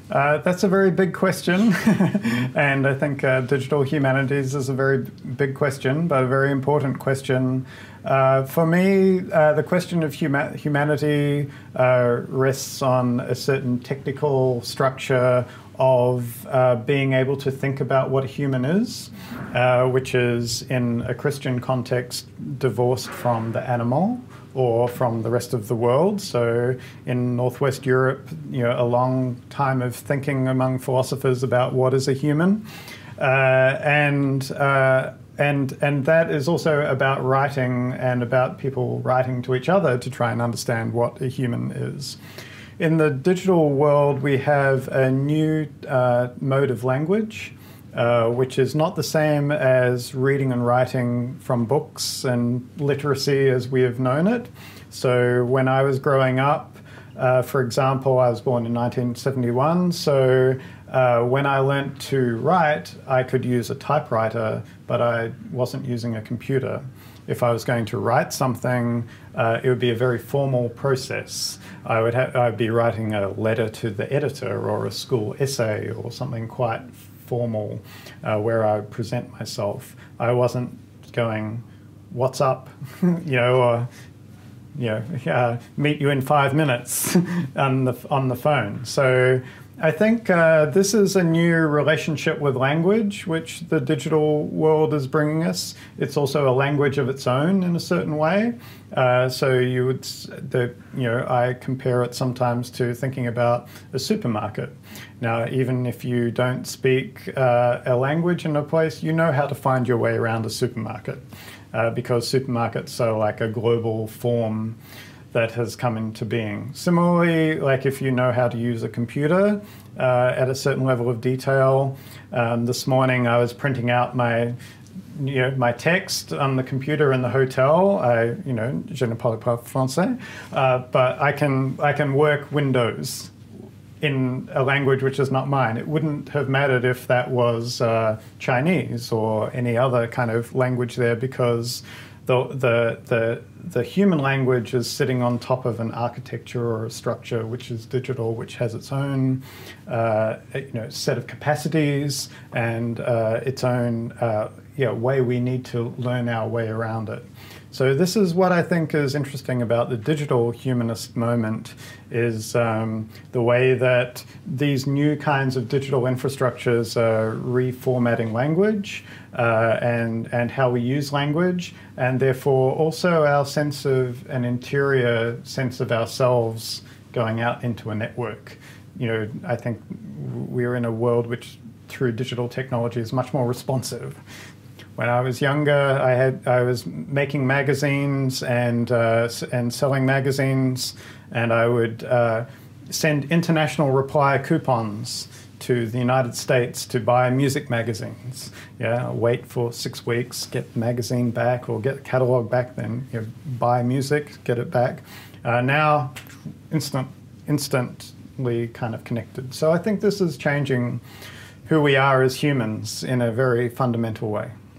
That's a very big question, and I think digital humanities is a very big question, but a very important question. For me, the question of humanity rests on a certain technical structure of being able to think about what a human is, which is, in a Christian context, divorced from the animal or from the rest of the world. So in Northwest Europe, a long time of thinking among philosophers about what is a human. And that is also about writing and about people writing to each other to try and understand what a human is. In the digital world, we have a new mode of language, which is not the same as reading and writing from books and literacy as we have known it. So when I was growing up, for example, I was born in 1971, so when I learnt to write, I could use a typewriter, but I wasn't using a computer. If I was going to write something, it would be a very formal process. I'd be writing a letter to the editor or a school essay or something quite formal where I would present myself. I wasn't going, "What's up?" or meet you in 5 minutes on the phone. So I think this is a new relationship with language, which the digital world is bringing us. It's also a language of its own in a certain way. So I compare it sometimes to thinking about a supermarket. Now, even if you don't speak a language in a place, you know how to find your way around a supermarket because supermarkets are like a global form that has come into being. Similarly, like if you know how to use a computer at a certain level of detail. This morning I was printing out my text on the computer in the hotel. Je ne parle pas français, but I can work Windows in a language which is not mine. It wouldn't have mattered if that was Chinese or any other kind of language there, because the human language is sitting on top of an architecture or a structure which is digital, which has its own set of capacities and its own way we need to learn our way around it. So this is what I think is interesting about the digital humanist moment, is the way that these new kinds of digital infrastructures are reformatting language and how we use language, and therefore also our sense of an interior sense of ourselves going out into a network. I think we're in a world which, through digital technology, is much more responsive. When I was younger, I was making magazines and selling magazines, and I would send international reply coupons to the United States to buy music magazines. Wait for 6 weeks, get the magazine back or get the catalog back, then buy music, get it back. Now, instantly kind of connected. So I think this is changing who we are as humans in a very fundamental way.